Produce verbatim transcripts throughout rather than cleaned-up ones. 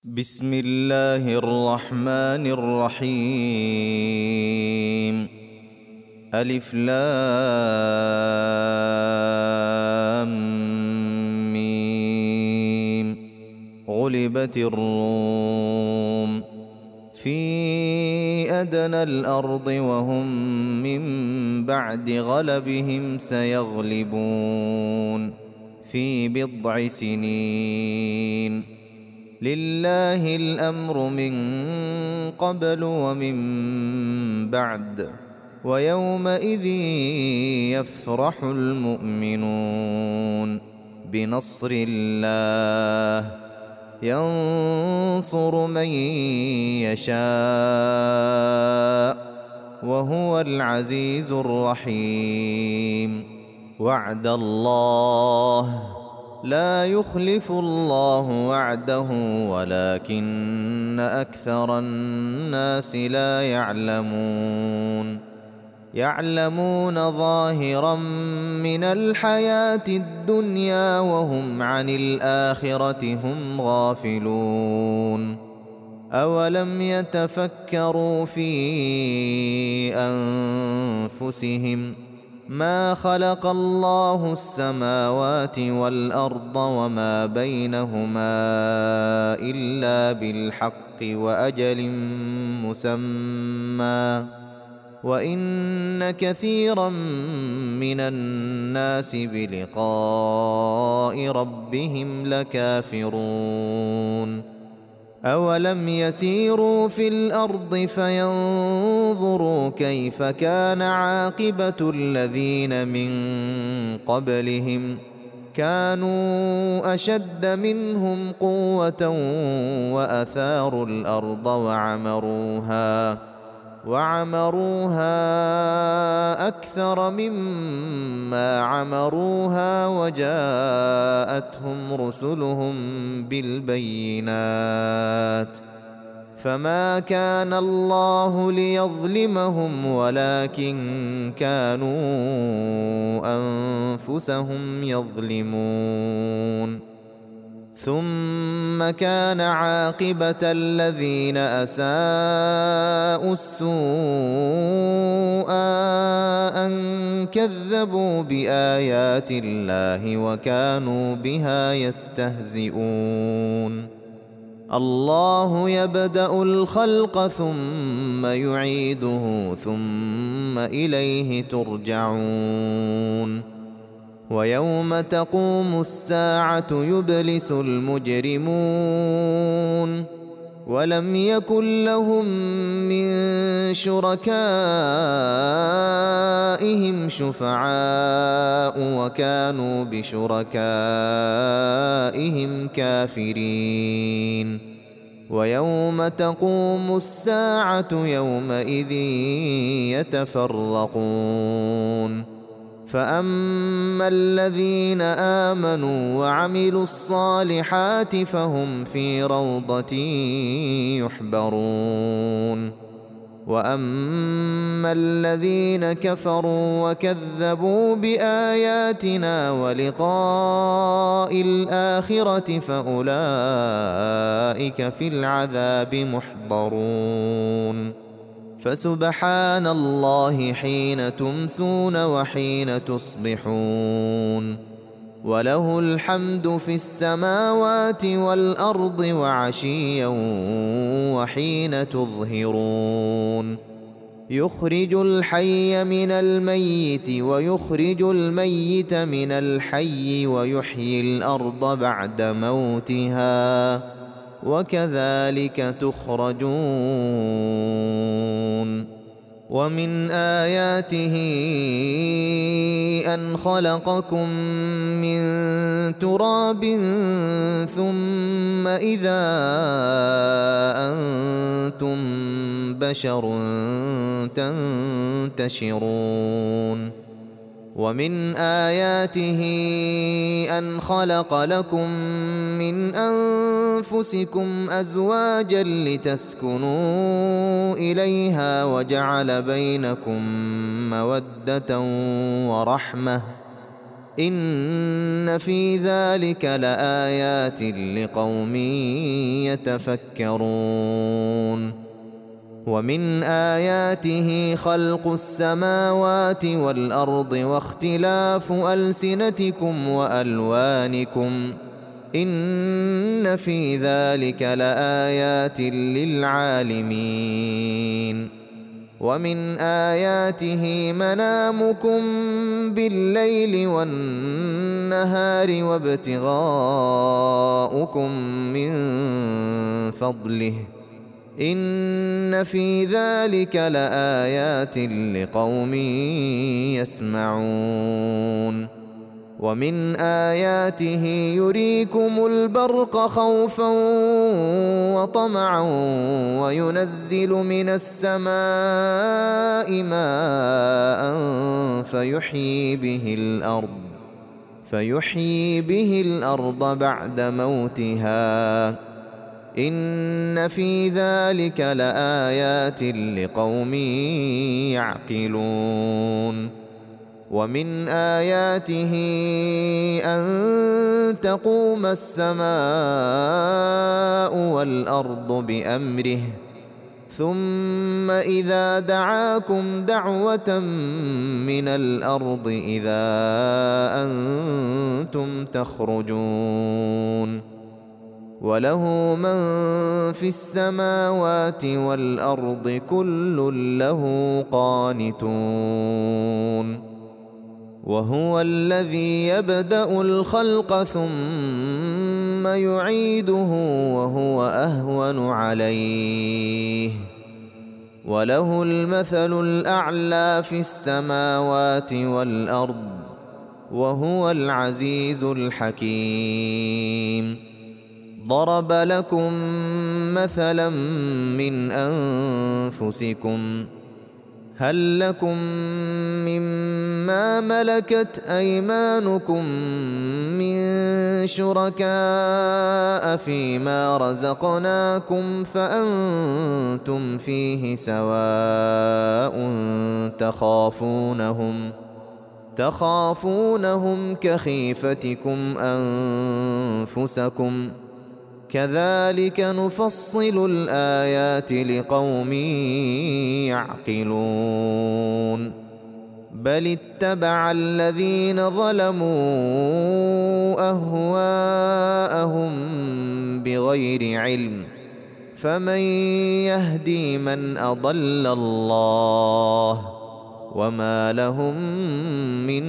بسم الله الرحمن الرحيم. ألف لام ميم. غلبت الروم في أدنى الأرض وهم من بعد غلبهم سيغلبون في بضع سنين. لله الأمر من قبل ومن بعد ويومئذ يفرح المؤمنون بنصر الله ينصر من يشاء وهو العزيز الرحيم. وعد الله لا يخلف الله وعده ولكن أكثر الناس لا يعلمون. يعلمون ظاهرا من الحياة الدنيا وهم عن الآخرة هم غافلون. أولم يتفكروا في أنفسهم ما خلق الله السماوات والأرض وما بينهما إلا بالحق وأجل مسمى وإن كثيرا من الناس بلقاء ربهم لكافرون. أولم يسيروا في الأرض فينظروا كيف كان عاقبة الذين من قبلهم كانوا أشد منهم قوة وأثاروا الأرض وعمروها وعمروها أكثر مما عمروها وجاءتهم رسلهم بالبينات فما كان الله ليظلمهم ولكن كانوا أنفسهم يظلمون. ثم كان عاقبة الذين أساءوا السوء أن كذبوا بآيات الله وكانوا بها يستهزئون. الله يبدأ الخلق ثم يعيده ثم إليه ترجعون. ويوم تقوم الساعة يبلس المجرمون ولم يكن لهم من شركائهم شفعاء وكانوا بشركائهم كافرين. ويوم تقوم الساعة يومئذ يتفرقون. فأما الذين آمنوا وعملوا الصالحات فهم في روضة يحبرون. وأما الذين كفروا وكذبوا بآياتنا ولقاء الآخرة فأولئك في العذاب محضرون. فسبحان الله حين تمسون وحين تصبحون وله الحمد في السماوات والأرض وعشيا وحين تظهرون. يخرج الحي من الميت ويخرج الميت من الحي ويحيي الأرض بعد موتها وكذلك تخرجون. ومن آياته أن خلقكم من تراب ثم إذا أنتم بشر تنتشرون. ومن آياته أن خلق لكم من أنفسكم أزواجا لتسكنوا إليها وجعل بينكم مودة ورحمة إن في ذلك لآيات لقوم يتفكرون ومن آياته خلق السماوات والأرض واختلاف ألسنتكم وألوانكم إن في ذلك لآيات للعالمين ومن آياته منامكم بالليل والنهار وابتغاؤكم من فضله إن في ذلك لآيات لقوم يسمعون ومن آياته يريكم البرق خوفا وطمعا وينزل من السماء ماء فيحيي به الأرض فيحيي به الأرض بعد موتها إن في ذلك لآيات لقوم يعقلون ومن آياته أن تقوم السماء والأرض بأمره ثم إذا دعاكم دعوة من الأرض إذا أنتم تخرجون وله من في السماوات والأرض كل له قانتون وهو الذي يبدأ الخلق ثم يعيده وهو أهون عليه وله المثل الأعلى في السماوات والأرض وهو العزيز الحكيم ضرب لكم مثلا من أنفسكم هل لكم مما ملكت أيمانكم من شركاء فيما رزقناكم فأنتم فيه سواء تخافونهم تخافونهم كخيفتكم أنفسكم كذلك نفصل الآيات لقوم يعقلون بل اتبع الذين ظلموا أهواءهم بغير علم فمن يهدي من أضل الله وما لهم من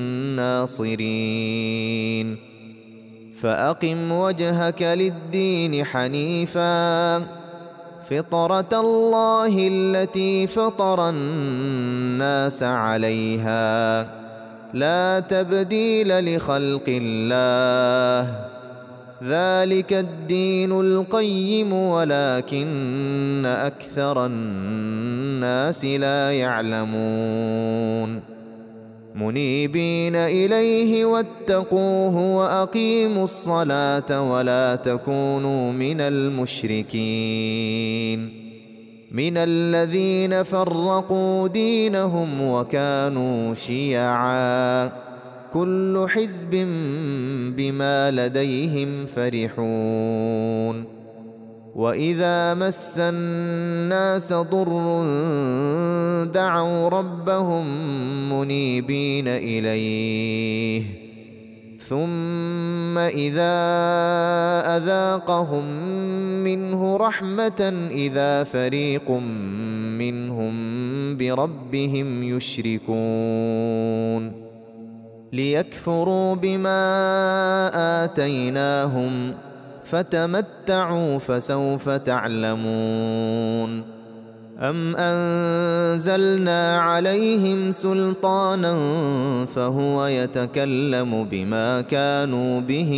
ناصرين فأقم وجهك للدين حنيفا فطرة الله التي فطر الناس عليها لا تبديل لخلق الله ذلك الدين القيم ولكن أكثر الناس لا يعلمون منيبين إليه واتقوه وأقيموا الصلاة ولا تكونوا من المشركين من الذين فرقوا دينهم وكانوا شيعا كل حزب بما لديهم فرحون وإذا مس الناس ضر دعوا ربهم منيبين إليه ثم إذا أذاقهم منه رحمة إذا فريق منهم بربهم يشركون ليكفروا بما آتيناهم فتمتعوا فسوف تعلمون أم أنزلنا عليهم سلطانا فهو يتكلم بما كانوا به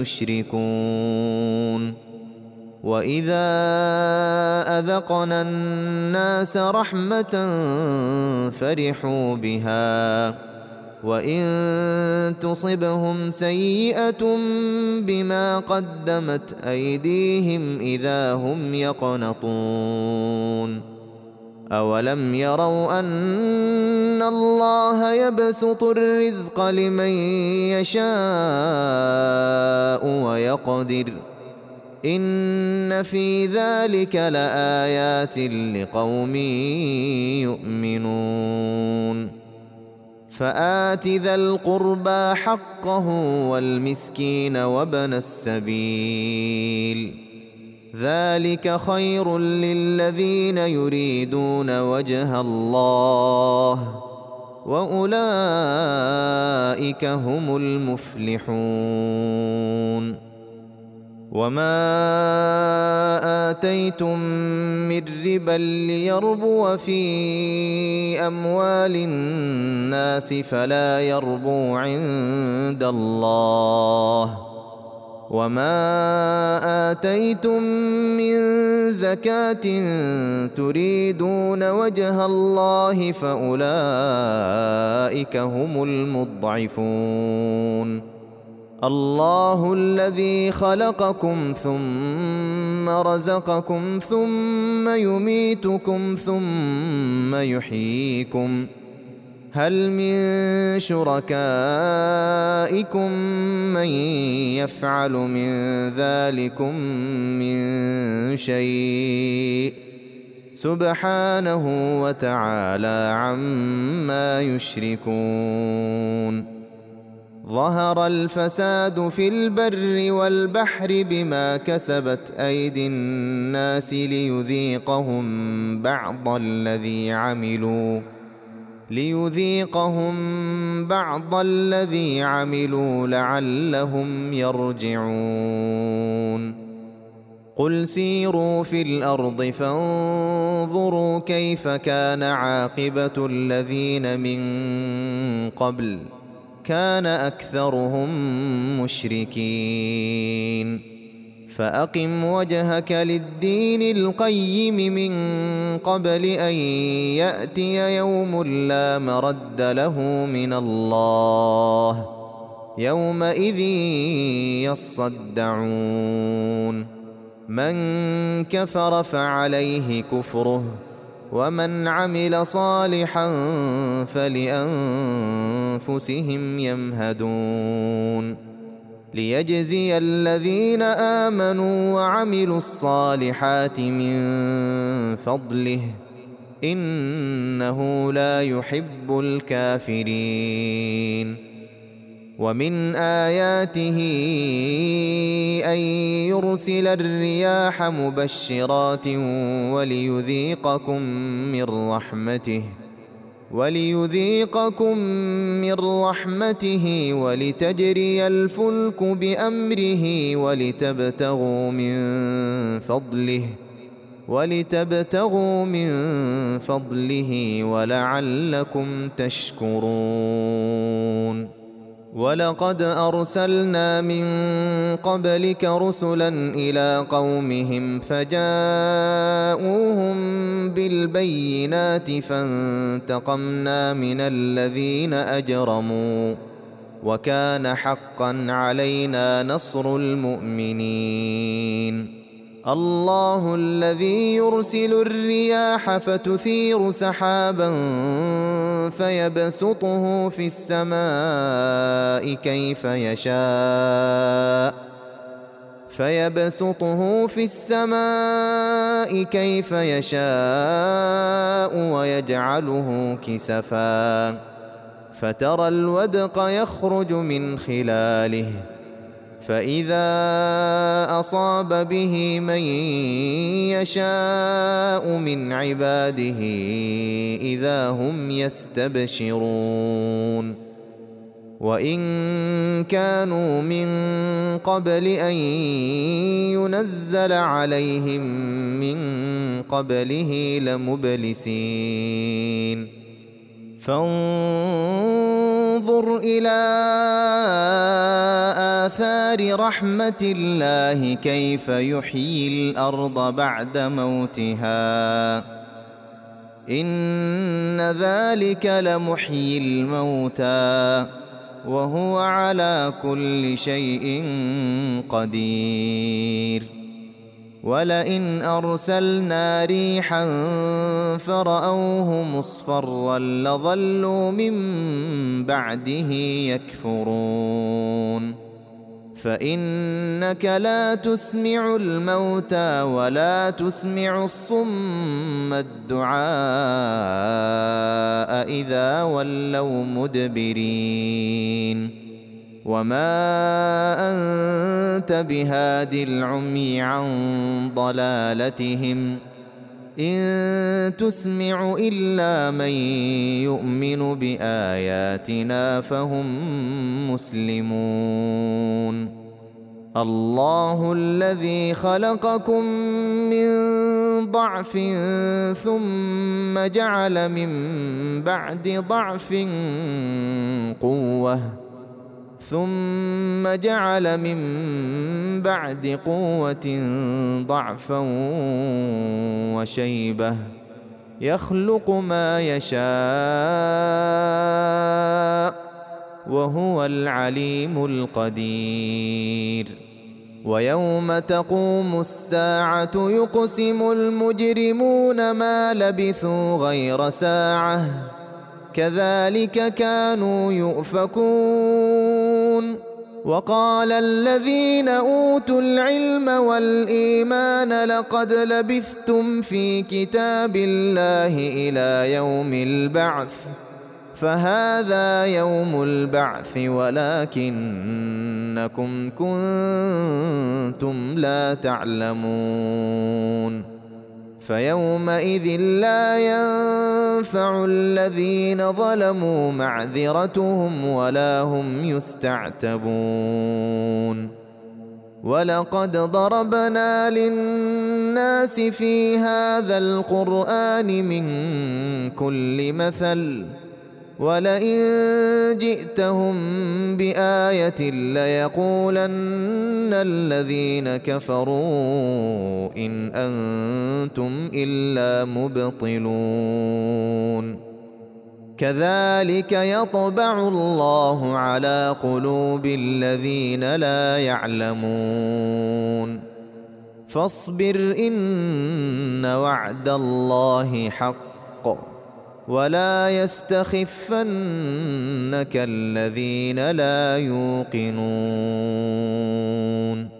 يشركون وإذا أذقنا الناس رحمة فرحوا بها وإن تصبهم سيئة بما قدمت أيديهم إذا هم يقنطون أولم يروا أن الله يبسط الرزق لمن يشاء ويقدر إن في ذلك لآيات لقوم يؤمنون فآت ذا القربى حقه والمسكين وابن السبيل ذلك خير للذين يريدون وجه الله وأولئك هم المفلحون وما آتيتم من ربا ليربو في أموال الناس فلا يربو عند الله وما آتيتم من زكاة تريدون وجه الله فأولئك هم المضعفون الله الذي خلقكم ثم رزقكم ثم يميتكم ثم يحييكم هل من شركائكم من يفعل من ذلكم من شيء سبحانه وتعالى عما يشركون ظهر الفساد في البر والبحر بما كسبت أيدي الناس ليذيقهم بعض الذي عملوا ليذيقهم بعض الذي عملوا لعلهم يرجعون قل سيروا في الأرض فانظروا كيف كان عاقبة الذين من قبل كان أكثرهم مشركين فأقم وجهك للدين القيم من قبل أن يأتي يوم لا مرد له من الله يومئذ يصدعون من كفر فعليه كفره ومن عمل صالحا فلأنفسهم يمهدون ليجزي الذين آمنوا وعملوا الصالحات من فضله إنه لا يحب الكافرين ومن آياته أن يرسل الرياح مبشرات وليذيقكم من رحمته وليذيقكم من رحمته ولتجري الفلك بأمره ولتبتغوا من فضله ولتبتغوا من فضله ولعلكم تشكرون ولقد أرسلنا من قبلك رسلا إلى قومهم فجاءوهم بالبينات فانتقمنا من الذين أجرموا وكان حقا علينا نصر المؤمنين الله الذي يرسل الرياح فتثير سحابا فيبسطه في السماء كيف يشاء فيبسطه في السماء كيف يشاء ويجعله كسفا فترى الودق يخرج من خلاله فإذا أصاب به من يشاء من عباده إذا هم يستبشرون وإن كانوا من قبل أن ينزل عليهم من قبله لمبلسين فانظر إلى آثار رحمة الله كيف يحيي الأرض بعد موتها إن ذلك لمحيي الموتى وهو على كل شيء قدير ولئن أرسلنا ريحا فرأوه مصفرا لظلوا من بعده يكفرون فإنك لا تسمع الموتى ولا تسمع الصم الدعاء إذا ولوا مدبرين وما أنت بهاد العمي عن ضلالتهم إن تسمع إلا من يؤمن بآياتنا فهم مسلمون الله الذي خلقكم من ضعف ثم جعل من بعد ضعف قوة ثم جعل من بعد قوة ضعفا وشيبة يخلق ما يشاء وهو العليم القدير ويوم تقوم الساعة يقسم المجرمون ما لبثوا غير ساعة كذلك كانوا يؤفكون وقال الذين أوتوا العلم والإيمان لقد لبثتم في كتاب الله إلى يوم البعث فهذا يوم البعث ولكنكم كنتم لا تعلمون فيومئذ لا ينفع الذين ظلموا معذرتهم ولا هم يستعتبون ولقد ضربنا للناس في هذا القرآن من كل مثل ولئن جئتهم بآية ليقولن الذين كفروا إن أنتم إلا مبطلون كذلك يطبع الله على قلوب الذين لا يعلمون فاصبر إن وعد الله حق ولا يستخفنك الذين لا يوقنون